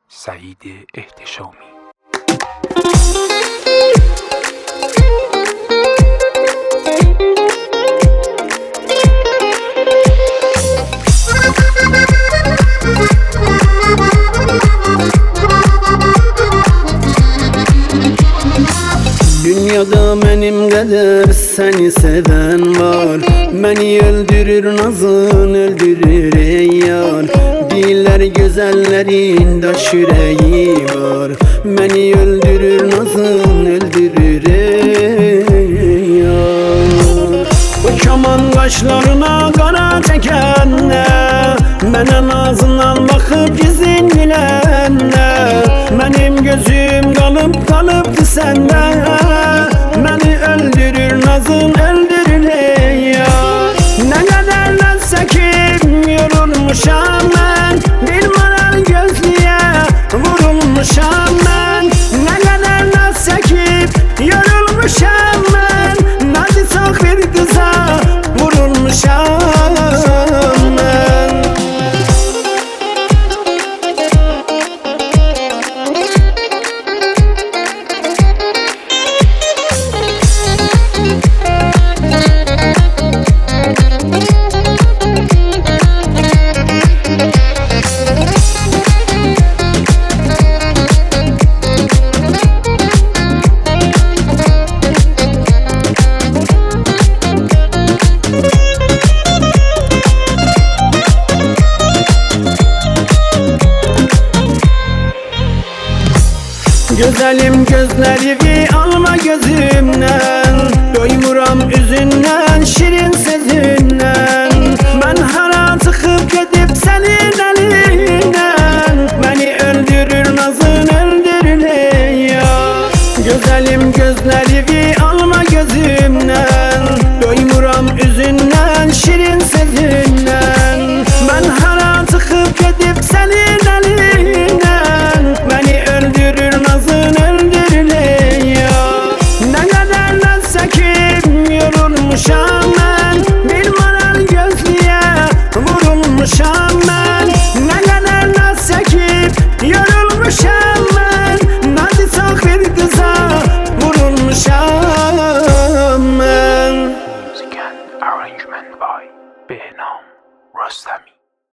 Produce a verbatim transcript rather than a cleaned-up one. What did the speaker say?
سعيد احتشامي. Dünyada benim kadar seni seven var. Beni öldürür nazın, öldürür ey yar. Diller güzellerin de yüreği var. Beni öldürür nazın, öldürür ey yar. Bu kaman kaşlarına kara çekenle, bana nazından bakıp izin bilenle. Benim gözüm kalıp kalıptı sende. Beni öldürür nazın, öldürür ey yar. Ne kadar lan sekim yorulmuşam ben, bir maral gözlüye vurulmuşam ben. Ne kadar lan sekip yorulmuşam ben, nazi çok bir kıza vurulmuşam ben. Güzelim gözleri alma gözümden, doymuram üzünden, şirin sözünden. Ben hara tıkıp gidip senin elinden, beni öldürür nazın, öldürür ey yar. Güzelim gözleri alma gözümden, doymuram üzünden, şirin sözünden.